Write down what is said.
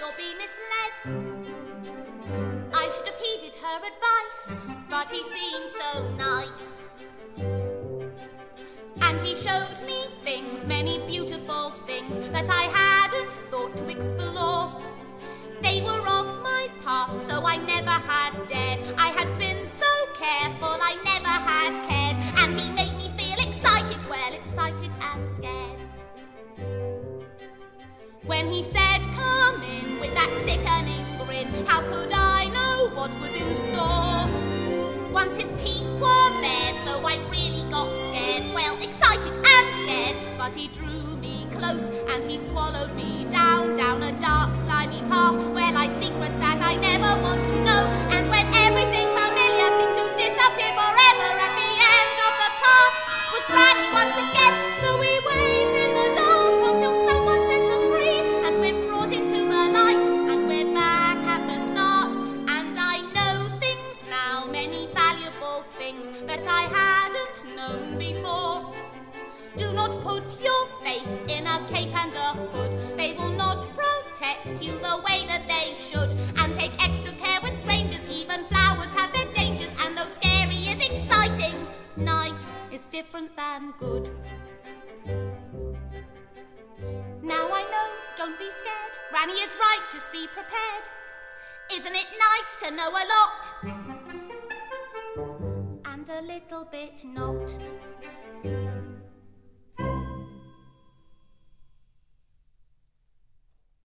or be misled. I should have heeded her advice, but he seemed so nice. And he showed me things, many beautiful things, that I hadn't thought to explore. They were off my path, so I never had dared. I had been so careful, I never had cared. And he made me feel excited, well, excited and scared. When he said, come in, with that sickening grin, how could I know what was in store? Once his teeth were bared, though I really got scared, well, excited and scared. But he drew me close and he swallowed me down a dark, slimy path where lie secrets that I never want to know. And when everything familiar seemed to disappear forever, at the end of the path was Granny once again. So we wait in the dark until someone sets us free, and we're brought into the light, and we're back at the start. And I know things now, many valuable things that I hadn't known before. Do not put your faith in a cape and a hood. They will not protect you the way that they should. And take extra care with strangers, even flowers have their dangers. And though scary is exciting, nice is different than good. Now I know, don't be scared. Granny is right, just be prepared. Isn't it nice to know a lot? And a little bit not.